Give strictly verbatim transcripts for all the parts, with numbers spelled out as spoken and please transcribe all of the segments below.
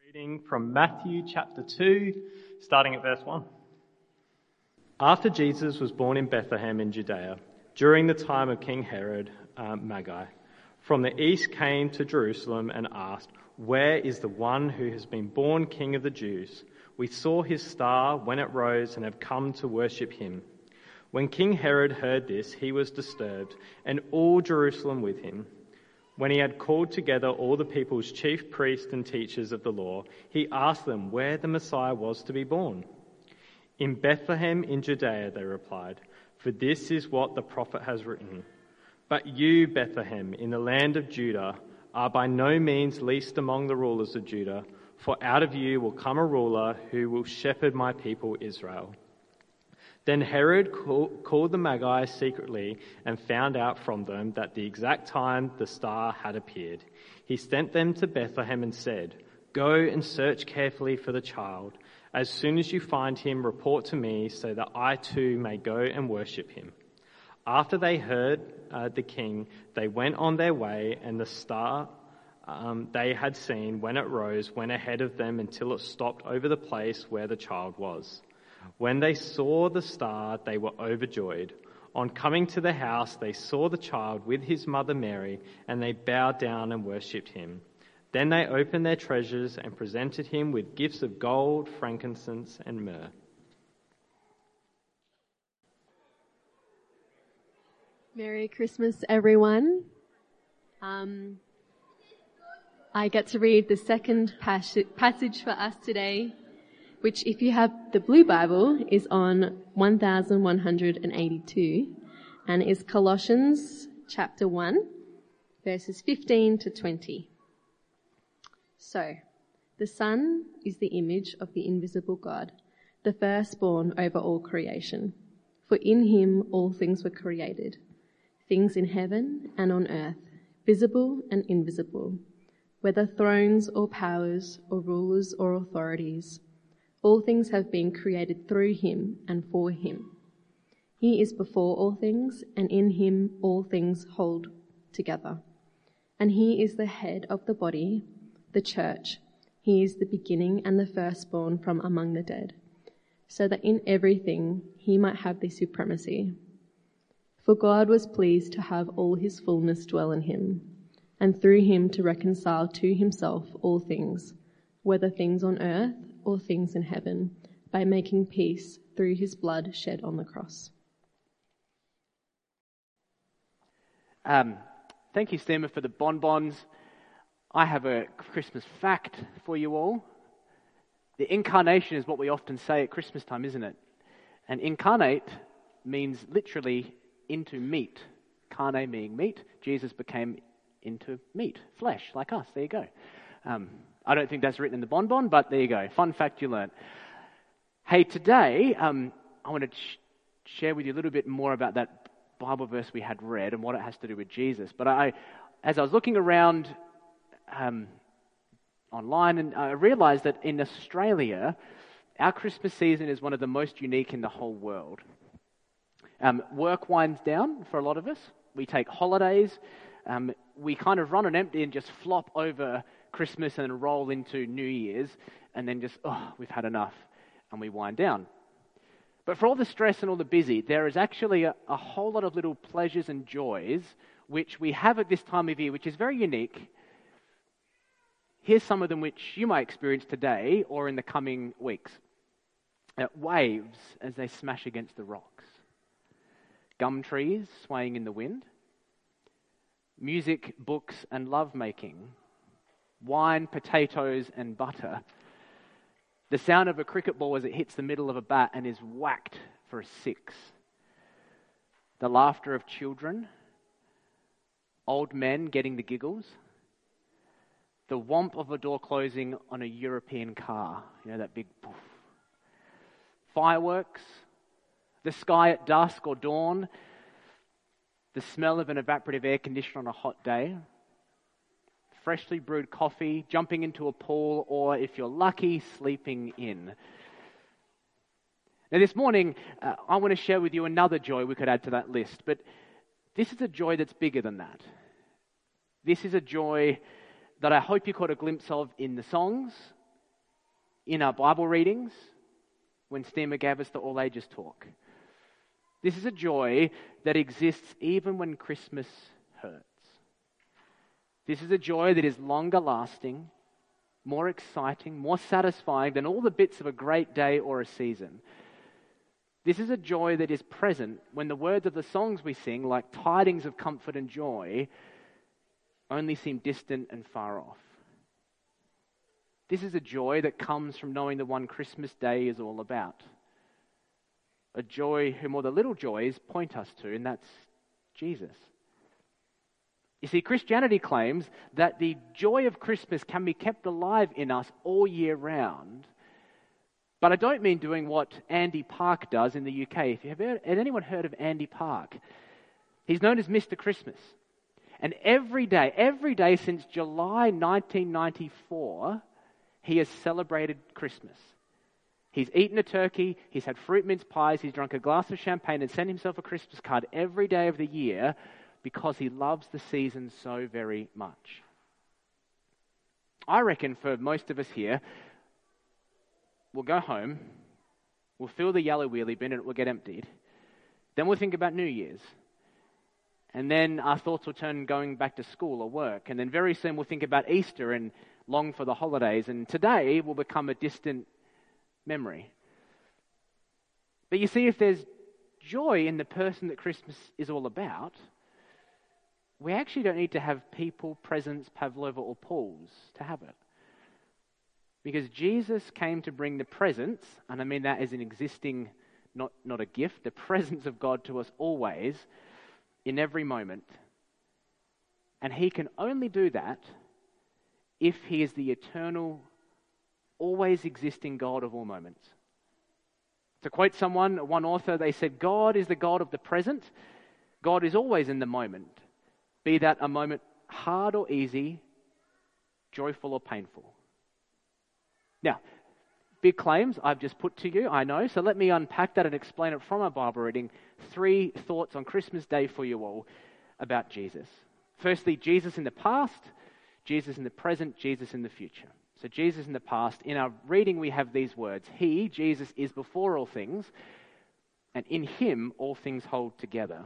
Reading from Matthew chapter two, starting at verse one. After Jesus was born in Bethlehem in Judea, during the time of King Herod uh, Magi, from the east came to Jerusalem and asked, "Where is the one who has been born King of the Jews? We saw his star when it rose and have come to worship him." When King Herod heard this, he was disturbed, and all Jerusalem with him. When he had called together all the people's chief priests and teachers of the law, he asked them where the Messiah was to be born. "In Bethlehem in Judea," they replied, "for this is what the prophet has written. But you, Bethlehem, in the land of Judah, are by no means least among the rulers of Judah, for out of you will come a ruler who will shepherd my people Israel." Then Herod called the Magi secretly and found out from them that the exact time the star had appeared. He sent them to Bethlehem and said, "Go and search carefully for the child. As soon as you find him, report to me so that I too may go and worship him." After they heard uh, the king, they went on their way, and the star um, they had seen when it rose went ahead of them until it stopped over the place where the child was. When they saw the star, they were overjoyed. On coming to the house, they saw the child with his mother Mary, and they bowed down and worshipped him. Then they opened their treasures and presented him with gifts of gold, frankincense, and myrrh. Merry Christmas, everyone. Um, I get to read the second pas- passage for us today, which, if you have the Blue Bible, is on one thousand one hundred eighty-two, and is Colossians chapter one, verses fifteen to twenty. So, the Son is the image of the invisible God, the firstborn over all creation. For in him all things were created, things in heaven and on earth, visible and invisible, whether thrones or powers or rulers or authorities. All things have been created through him and for him. He is before all things, and in him all things hold together. And he is the head of the body, the church. He is the beginning and the firstborn from among the dead, so that in everything he might have the supremacy. For God was pleased to have all his fullness dwell in him, and through him to reconcile to himself all things, whether things on earth or things in heaven, by making peace through his blood shed on the cross. Um, thank you, Stemma, for the bonbons. I have a Christmas fact for you all. The incarnation is what we often say at Christmas time, isn't it? And incarnate means literally into meat. Carne meaning meat. Jesus became into meat, flesh, like us. There you go. Um, I don't think that's written in the bonbon, but there you go. Fun fact you learnt. Hey, today um, I want to sh- share with you a little bit more about that Bible verse we had read and what it has to do with Jesus. But I, as I was looking around um, online, and I realised that in Australia, our Christmas season is one of the most unique in the whole world. Um, work winds down for a lot of us. We take holidays. Um, we kind of run on empty and just flop over Christmas and roll into New Year's, and then just, oh, we've had enough, and we wind down. But for all the stress and all the busy, there is actually a, a whole lot of little pleasures and joys which we have at this time of year, which is very unique. Here's some of them which you might experience today or in the coming weeks. Uh, waves as they smash against the rocks. Gum trees swaying in the wind. Music, books, and lovemaking. Wine, potatoes, and butter. The sound of a cricket ball as it hits the middle of a bat and is whacked for a six. The laughter of children. Old men getting the giggles. The whomp of a door closing on a European car. You know, that big poof. Fireworks. The sky at dusk or dawn. The smell of an evaporative air conditioner on a hot day. Freshly brewed coffee, jumping into a pool, or if you're lucky, sleeping in. Now this morning, uh, I want to share with you another joy we could add to that list, but this is a joy that's bigger than that. This is a joy that I hope you caught a glimpse of in the songs in our Bible readings, when Steamer gave us the all ages talk. This is a joy that exists even when Christmas hurts. This is a joy that is longer lasting, more exciting, more satisfying than all the bits of a great day or a season. This is a joy that is present when the words of the songs we sing, like tidings of comfort and joy, only seem distant and far off. This is a joy that comes from knowing the one Christmas Day is all about. A joy whom all the little joys point us to, and that's Jesus. You see, Christianity claims that the joy of Christmas can be kept alive in us all year round. But I don't mean doing what Andy Park does in the U K. If you have, heard, has anyone heard of Andy Park? He's known as Mister Christmas. And every day, every day since July nineteen ninety-four, he has celebrated Christmas. He's eaten a turkey, he's had fruit mince pies, he's drunk a glass of champagne and sent himself a Christmas card every day of the year because he loves the season so very much. I reckon for most of us here, we'll go home, we'll fill the yellow wheelie bin and it will get emptied. Then we'll think about New Year's. And then our thoughts will turn going back to school or work. And then very soon we'll think about Easter and long for the holidays. And today will become a distant memory. But you see, if there's joy in the person that Christmas is all about, we actually don't need to have people, presents, pavlova or pools to have it. Because Jesus came to bring the presence, and I mean that as an existing, not, not a gift, the presence of God to us always, in every moment. And he can only do that if he is the eternal, always existing God of all moments. To quote someone, one author, they said, God is the God of the present. God is always in the moment, be that a moment hard or easy, joyful or painful. Now, big claims I've just put to you, I know, so let me unpack that and explain it from our Bible reading. Three thoughts on Christmas Day for you all about Jesus. Firstly, Jesus in the past, Jesus in the present, Jesus in the future. So Jesus in the past, in our reading we have these words. He, Jesus, is before all things, and in him all things hold together.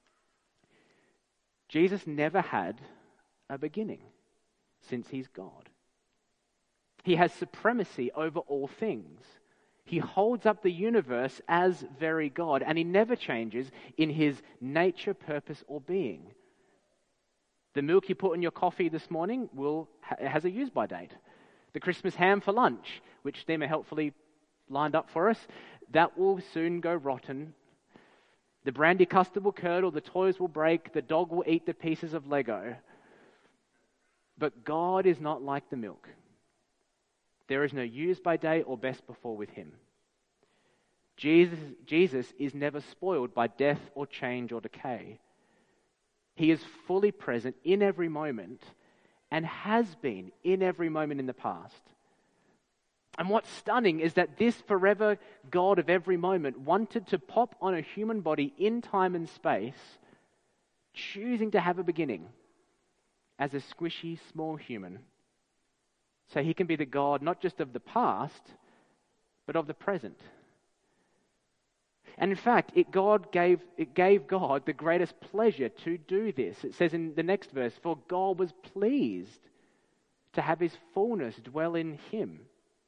Jesus never had a beginning, since he's God. He has supremacy over all things. He holds up the universe as very God, and he never changes in his nature, purpose, or being. The milk you put in your coffee this morning will has a use-by date. The Christmas ham for lunch, which Steamer helpfully lined up for us, that will soon go rotten. The brandy custard will curdle, the toys will break, the dog will eat the pieces of Lego. But God is not like the milk. There is no use-by date or best before with him. Jesus, Jesus is never spoiled by death or change or decay. He is fully present in every moment and has been in every moment in the past. And what's stunning is that this forever God of every moment wanted to pop on a human body in time and space, choosing to have a beginning as a squishy, small human. So he can be the God not just of the past, but of the present. And in fact, it God gave it gave God the greatest pleasure to do this. It says in the next verse, for God was pleased to have his fullness dwell in him.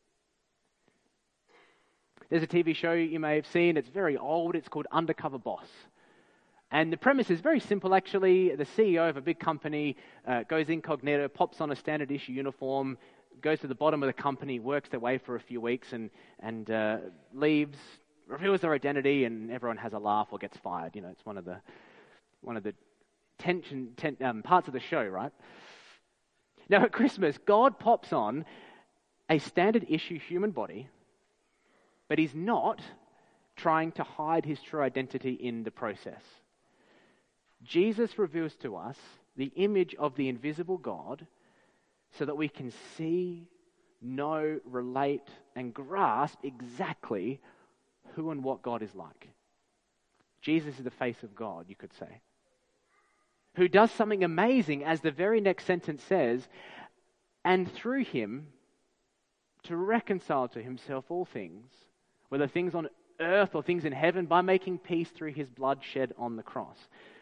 There's a T V show you may have seen. It's very old. It's called Undercover Boss. And the premise is very simple, actually. The C E O of a big company uh, goes incognito, pops on a standard issue uniform, goes to the bottom of the company, works their way for a few weeks, and and uh, leaves, reveals their identity, and everyone has a laugh or gets fired. You know, it's one of the one of the tension ten, um, parts of the show, right? Now at Christmas, God pops on a standard issue human body, but he's not trying to hide his true identity in the process. Jesus reveals to us the image of the invisible God so that we can see, know, relate, and grasp exactly who and what God is like. Jesus is the face of God, you could say, who does something amazing, as the very next sentence says, and through him to reconcile to himself all things, whether things on earth or things in heaven, by making peace through his blood shed on the cross.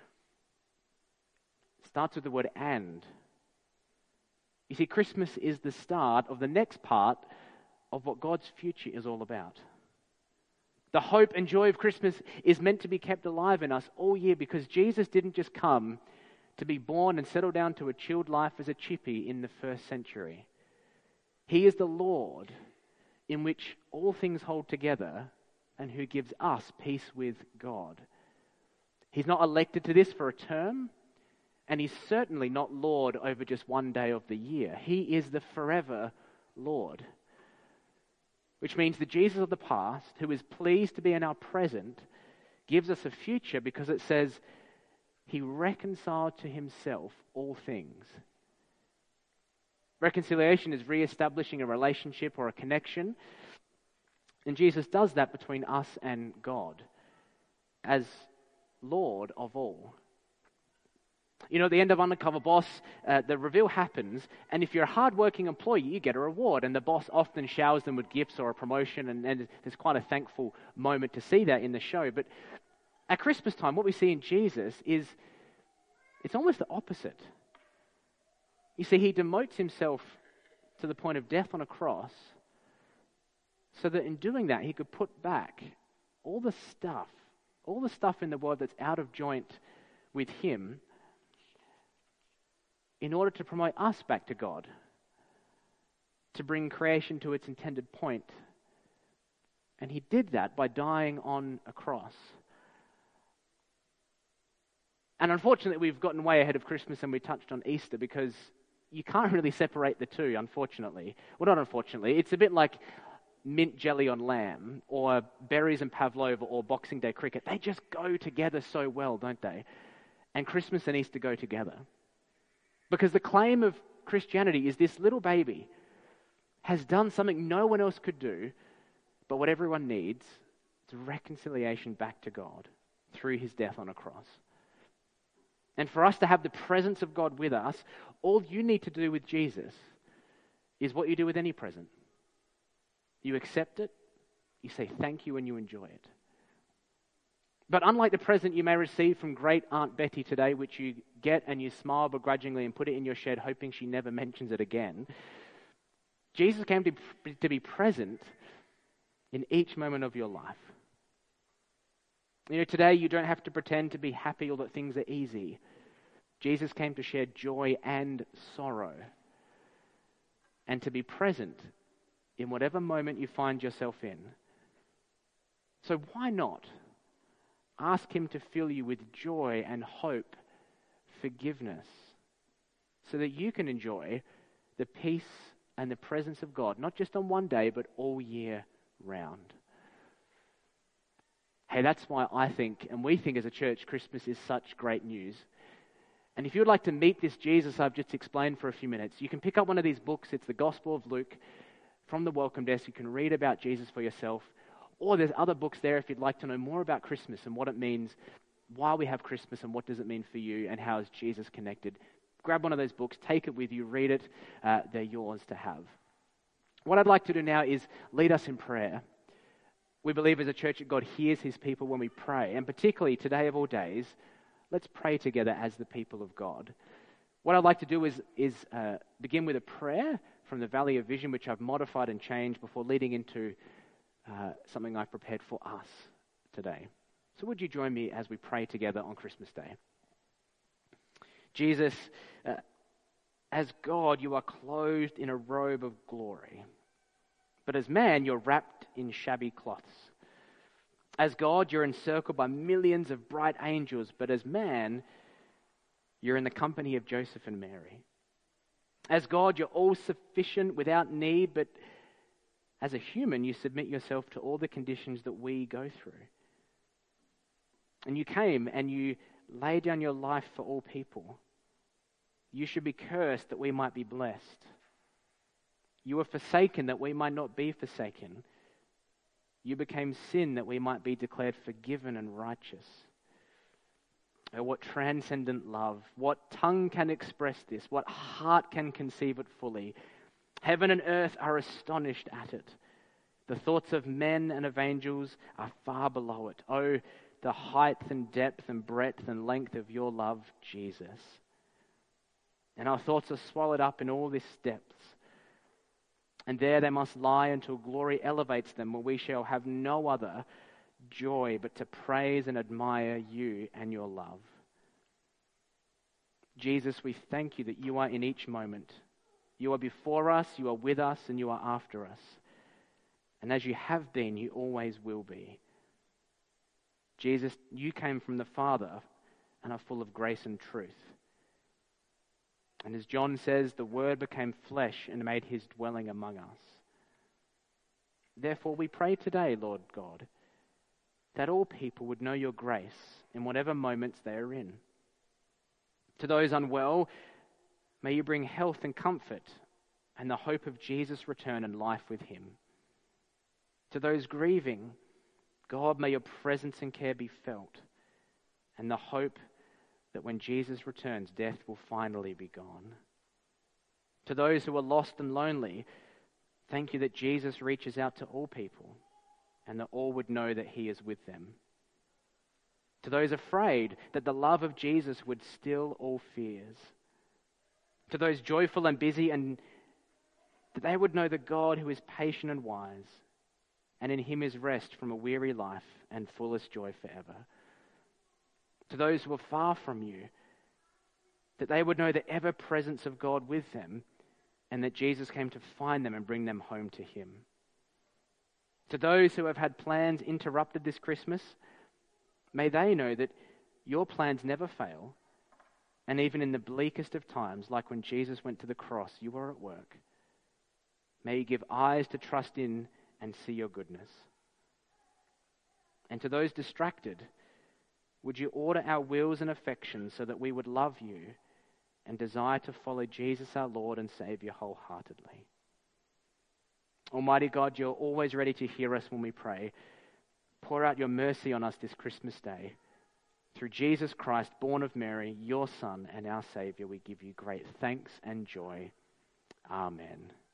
It starts with the word and. You see, Christmas is the start of the next part of what God's future is all about. The hope and joy of Christmas is meant to be kept alive in us all year, because Jesus didn't just come to be born and settle down to a chilled life as a chippy in the first century. He is the Lord in which all things hold together and who gives us peace with God. He's not elected to this for a term, and he's certainly not Lord over just one day of the year. He is the forever Lord. Which means the Jesus of the past, who is pleased to be in our present, gives us a future because it says he reconciled to himself all things. Reconciliation is re-establishing a relationship or a connection. And Jesus does that between us and God as Lord of all. You know, at the end of Undercover Boss, uh, the reveal happens, and if you're a hard-working employee, you get a reward, and the boss often showers them with gifts or a promotion, and, and there's quite a thankful moment to see that in the show. But at Christmas time, what we see in Jesus is, it's almost the opposite. You see, he demotes himself to the point of death on a cross, so that in doing that, he could put back all the stuff, all the stuff in the world that's out of joint with him, in order to promote us back to God, to bring creation to its intended point. And he did that by dying on a cross. And unfortunately, we've gotten way ahead of Christmas and we touched on Easter, because you can't really separate the two, unfortunately. Well, not unfortunately. It's a bit like mint jelly on lamb, or berries and pavlova, or Boxing Day cricket. They just go together so well, don't they? And Christmas and Easter go together. Because the claim of Christianity is this little baby has done something no one else could do, but what everyone needs is reconciliation back to God through his death on a cross. And for us to have the presence of God with us, all you need to do with Jesus is what you do with any present. You accept it, you say thank you, and you enjoy it. But unlike the present you may receive from great Aunt Betty today, which you get and you smile begrudgingly and put it in your shed hoping she never mentions it again, Jesus came to, to be present in each moment of your life. You know, today you don't have to pretend to be happy or that things are easy. Jesus came to share joy and sorrow, and to be present in whatever moment you find yourself in. So why not ask him to fill you with joy and hope, forgiveness, so that you can enjoy the peace and the presence of God, not just on one day, but all year round. Hey, that's why I think, and we think as a church, Christmas is such great news. And if you would like to meet this Jesus I've just explained for a few minutes, you can pick up one of these books. It's the Gospel of Luke from the welcome desk. You can read about Jesus for yourself. Or there's other books there if you'd like to know more about Christmas and what it means, why we have Christmas and what does it mean for you, and how is Jesus connected. Grab one of those books, take it with you, read it. Uh, they're yours to have. What I'd like to do now is lead us in prayer. We believe as a church that God hears his people when we pray, and particularly today of all days, let's pray together as the people of God. What I'd like to do is, is uh, begin with a prayer from the Valley of Vision, which I've modified and changed before leading into Uh, something I've prepared for us today. So would you join me as we pray together on Christmas Day? Jesus, uh, as God, you are clothed in a robe of glory. But as man, you're wrapped in shabby cloths. As God, you're encircled by millions of bright angels. But as man, you're in the company of Joseph and Mary. As God, you're all sufficient without need, but as a human, you submit yourself to all the conditions that we go through. And you came and you laid down your life for all people. You should be cursed that we might be blessed. You were forsaken that we might not be forsaken. You became sin that we might be declared forgiven and righteous. Oh, what transcendent love. What tongue can express this? What heart can conceive it fully? Heaven and earth are astonished at it. The thoughts of men and of angels are far below it. Oh, the height and depth and breadth and length of your love, Jesus. And our thoughts are swallowed up in all this depths. And there they must lie until glory elevates them, where we shall have no other joy but to praise and admire you and your love. Jesus, we thank you that you are in each moment. You are before us, you are with us, and you are after us. And as you have been, you always will be. Jesus, you came from the Father and are full of grace and truth. And as John says, the Word became flesh and made his dwelling among us. Therefore we pray today, Lord God, that all people would know your grace in whatever moments they are in. To those unwell, may you bring health and comfort and the hope of Jesus' return and life with him. To those grieving, God, may your presence and care be felt, and the hope that when Jesus returns, death will finally be gone. To those who are lost and lonely, thank you that Jesus reaches out to all people, and that all would know that he is with them. To those afraid, that the love of Jesus would still all fears. To those joyful and busy, and that they would know the God who is patient and wise, and in him is rest from a weary life and fullest joy forever. To those who are far from you, that they would know the ever-presence of God with them, and that Jesus came to find them and bring them home to him. To those who have had plans interrupted this Christmas, may they know that your plans never fail, and even in the bleakest of times, like when Jesus went to the cross, you were at work. May you give eyes to trust in and see your goodness. And to those distracted, would you order our wills and affections so that we would love you and desire to follow Jesus our Lord and Savior wholeheartedly. Almighty God, you're always ready to hear us when we pray. Pour out your mercy on us this Christmas day. Through Jesus Christ, born of Mary, your Son and our Savior, we give you great thanks and joy. Amen.